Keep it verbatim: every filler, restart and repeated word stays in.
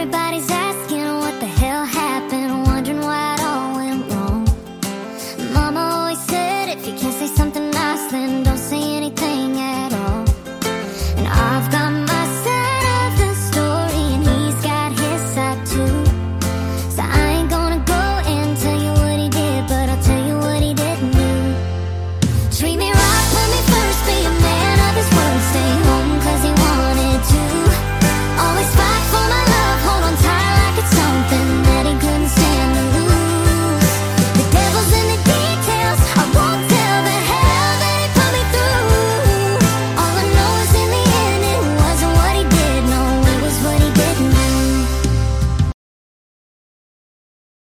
Everybody's asking what the hell happened, wondering why it all went wrong. Mama always said if you can't say something nice, then don't say anything at all. And I've got my side of the story, and he's got his side too. So I ain't gonna go and tell you what he did, but I'll tell you what he didn't do. Treat me